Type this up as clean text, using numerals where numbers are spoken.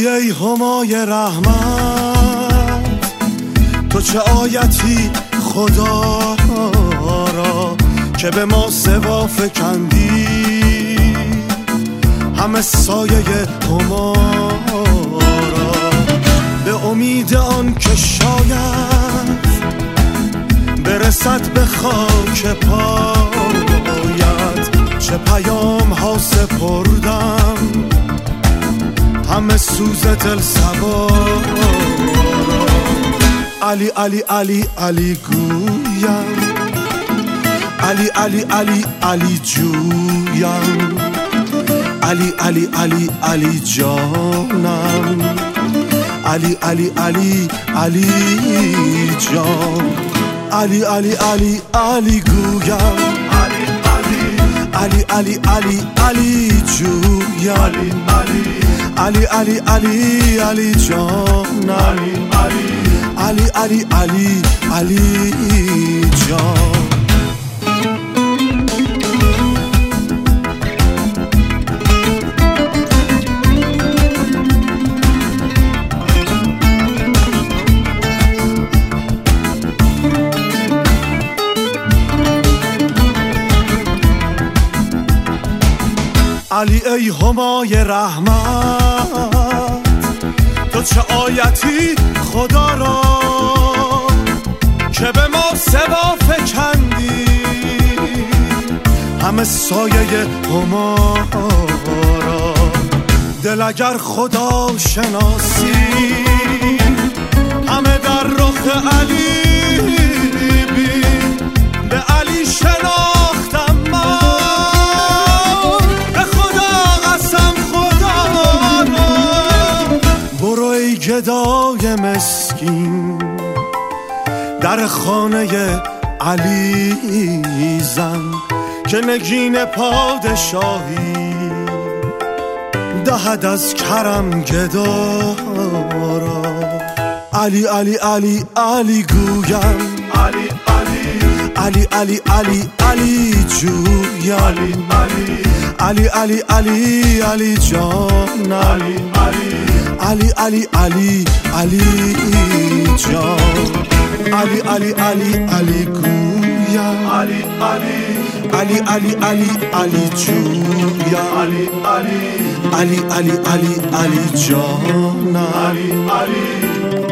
علی ای همای رحمت، تو چه آیتی خدا را که به ما سوا فکندی، همه سایه هما را به امید آن که شاید برسد به خاک پایت. چه پیام ها سپردم همه سوز دل سوار. علی علی علی علی گویم، علی علی علی علی جویم، علی علی علی علی جانم، علی علی علی علی جان، علی علی علی علی گویم، علی علی علی علی جویم، علی علی علی علی جانم، علی علی علی علی جان. علی ای همای رحمت، تو چه آیتی خدا را که به ما سوا فکندی، همه سایه هما را. دل اگر خدا شناسی همه در رخ علی بین، به علی شناختم من، به خدا قسم خدا را. برو ای گدای مسکین در خانه علی زن، که نگین پادشاهی دهد از کرم گدا را. علی علی علی علی گویم، علی علی علی علی علی جویم، علی علی علی علی جانم، علی علی علی علی جان، علی علی علی علی گویم، علی علی علی علی جویم، علی علی علی علی جانم.